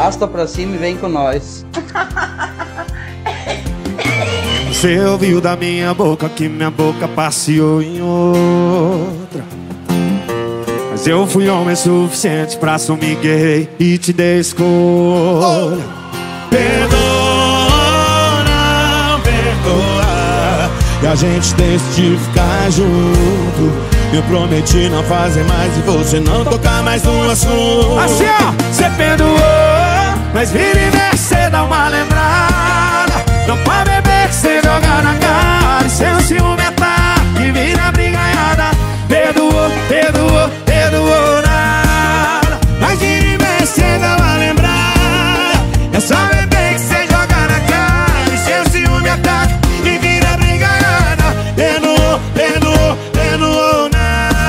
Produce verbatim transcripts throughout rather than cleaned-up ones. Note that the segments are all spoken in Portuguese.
arrasta pra cima e vem com nós. Você ouviu da minha boca que minha boca passeou em outra, mas eu fui homem suficiente pra assumir que errei e te dei escolha. Perdoa, não perdoa, e a gente decidiu ficar junto. Eu prometi não fazer mais e você não tocar mais no assunto. Assim ó, você perdoou, mas vira e mexe, cê dá uma lembrada. Não pode beber que cê joga na cara, e seu ciúme é que vira brigaiada. Perdoou, perdoou, perdoou nada, mas vira e mexe, cê dá uma lembrada. É só beber que cê joga na cara, e seu ciúme ataca e vira brigaiada. Perdoou, perdoou, perdoou nada.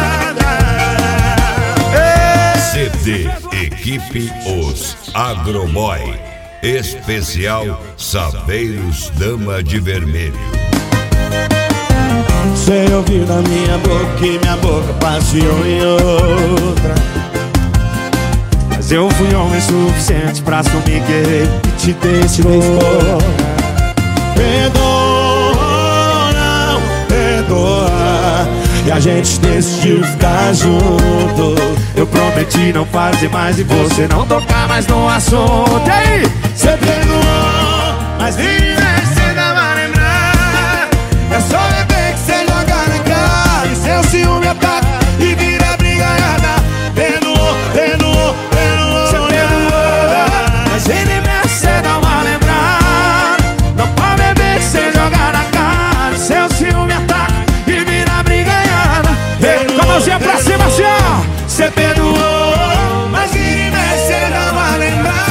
C D Equipe Os Agroboy, especial Saveiros Dama de Vermelho. Você ouviu da minha boca que minha boca passeou em outra, mas eu fui homem suficiente pra assumir que errei e te dei escolha. Perdoa, não perdoa, e a gente decidiu ficar junto. Eu prometi não fazer mais e você não tocar mais no assunto. E aí? Você perdoou, mas vira e mexe, cê dá uma lembrada. É só beber que cê joga na cara, e seu ciúme ataca e vira brigaiada. Perdoou, perdoou, perdoou, cê perdoou, mas vira e mexe, cê dá uma lembrada. Não pode beber que cê joga na cara, e seu ciúme ataca e vira brigaiada. Com a mãozinha pra cima, assim ó. Cê perdoou, mas vira e mexe, cê dá uma lembrada.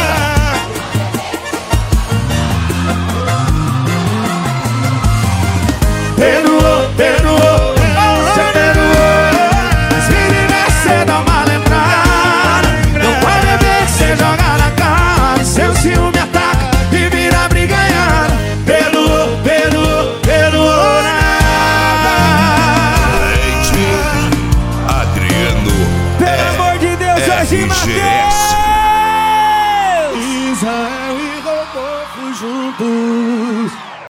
Perdoou, perdoou, cê perdoou, mas vira e mexe, cê dá uma lembrada. Não pode beber que cê joga na cara, e seu ciúme ataca e vira brigaiada. Perdoou, perdoou, perdoou nada. Leite Adriano, pelo amor de Deus, Jorge Mateus! R G S. Israel e Rodolfo juntos.